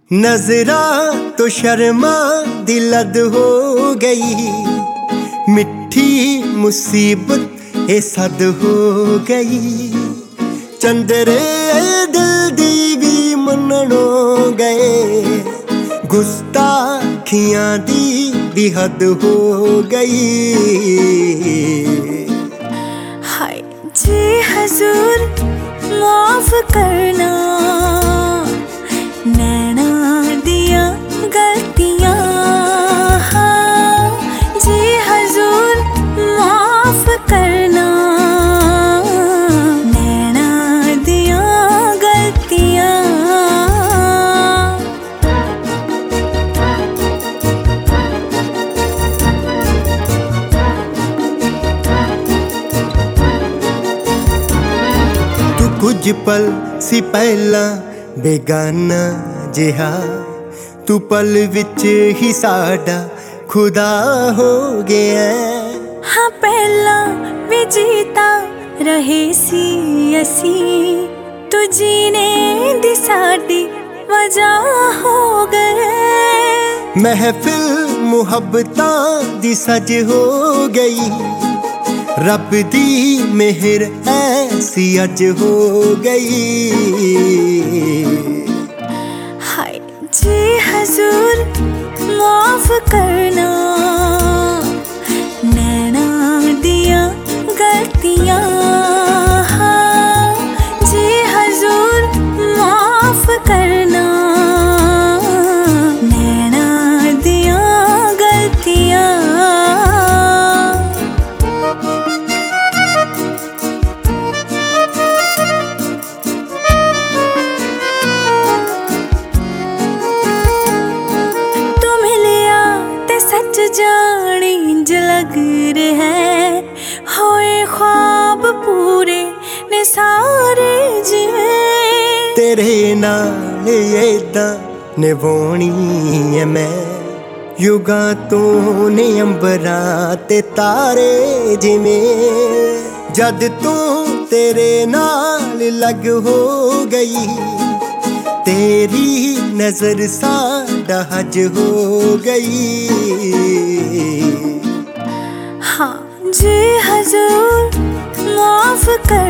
नजरा तो शर्मा दिलद हो गई, मिठी मुसीबत ए सद हो गई। चंदरे दिल दी भी मननो गए, गुस्ताखियां दी भी हद हो गई। हाय जी हजूर माफ करना, नैना दिया गलतियां। हाँ जी हजूर माफ करना, नैना दिया गलतियां। तू कुछ पल सी पहला बेगाना जिहा, तू पल विच ही साडा खुदा हो गया। हाँ पहला भी जीता रहे सी असी, तू जीने दी साडी वजह हो गए। महफिल मुहब्बतां दी सज हो गई, रब दी मेहर ऐसी अज हो गई। हाय जी हजूर माफ करना, नैना दिया गलतियां। हाँ जी हजूर माफ करना, नैना दिया गलतियां। सच जानी इंज लग रहा है, होए ख्वाब पूरे ने सारे जिवें। तेरे नाल ऐदां निभाउणी ऐ मैं, युगां तो ने अंबरां ते तारे जिवें। जद तू तेरे नाल लग हो गई, तेरी नजर साडा हज हो गई। हाँ जी हजूर माफ कर